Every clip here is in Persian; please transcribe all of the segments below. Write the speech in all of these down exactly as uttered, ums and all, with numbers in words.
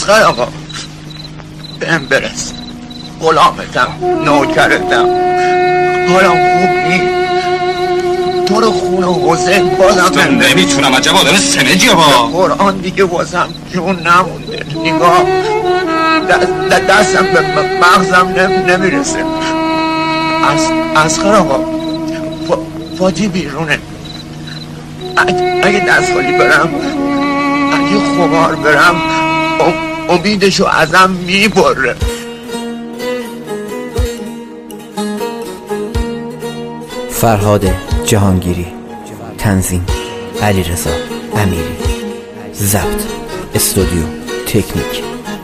اسقر آقا بهم برس، غلامتم، نوکرتم، حالم خوب نیست. تو رو خون و حسین بازم تو نمیتونم. عجب آدم سمجی با قرآن دیگه واسم جون نمونده. نگاه دست دستم به مغزم نمیرسه. اسقر آقا فاتی بیرونه. اگه دستخالی برم، اگه خمار برم، امیدشو ازم میبره. فرهاد جهانگیری، تنظیم علیرضا امیری، ضبط استودیو تکنیک.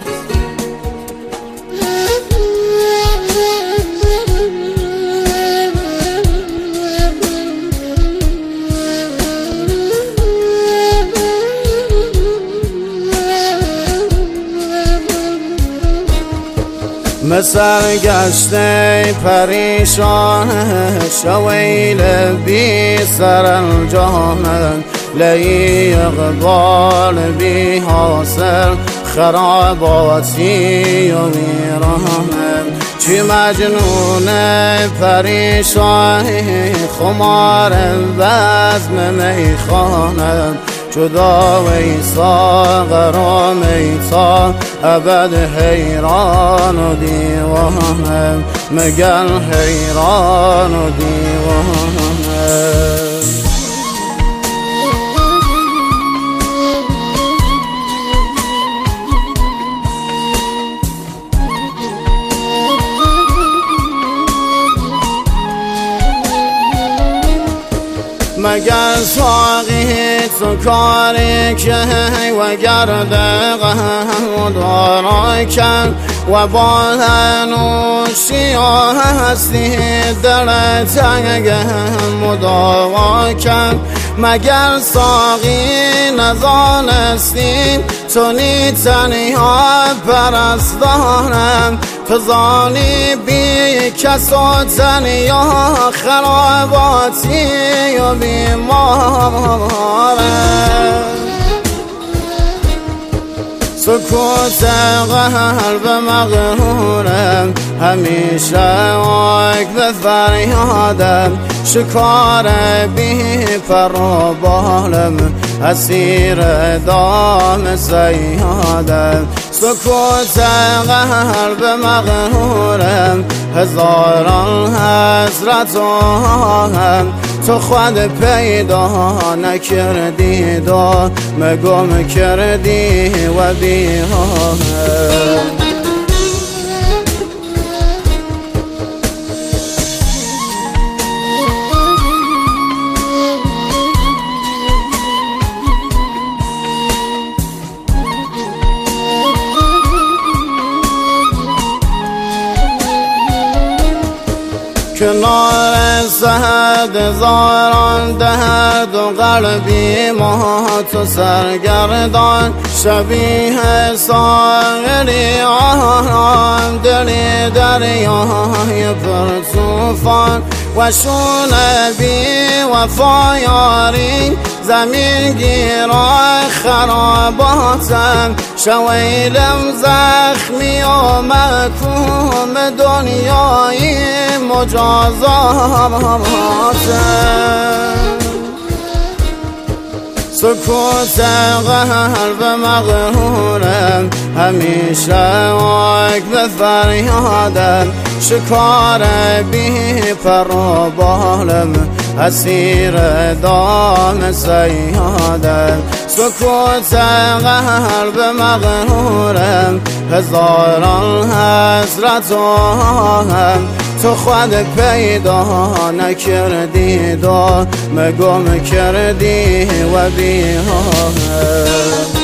مسرگشته پریشان شویل بی سر الجهان لی اقبال بی حاصل خراباتی و ویران چی مجنون پریشان خمار بزم میخانه جدا ویسا غرام ایسا ابد حیران و دیوانه مگل حیران و دیوانه. مگر ساقی تو کاری که و گرده غم دارا کن و بالنوشی هستی در تنگ مداوا کن. مگر ساقی نزانستی تو نی تنها پرستانم فزانی بی کس و تنیا خراباتی و بیماره سکوت قلب مغرورم همیشه واک به فریادم شکار بی پر و بالم اسیر دام زیادم سکوت قلب مغرورم هزاران حسرت و هم تو خود پیدا نکردی دا مگم کردی و بیهانه. کنار سهد زاران درد و قلبی ما تو سرگردان شبیه ساغری آرام دلی دریای پر توفان و شون بی وفایاری زمین گیرای خراباتم شویلم زخمی و مکوم دنیای مجازاتم سکوت قلب مغرورم همیشه واک به فریادم شکار بی پر و بالم اسیر دام زیادم سکوت قلب مغرورم هزاران حسرت و هم تو خود پیدا نکردی دا مگم کردی و بیهانه.